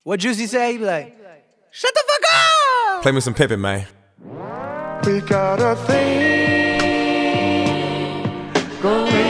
What Juicy say? He be like, shut the fuck up! Play me some Pippin, man. We got a thing going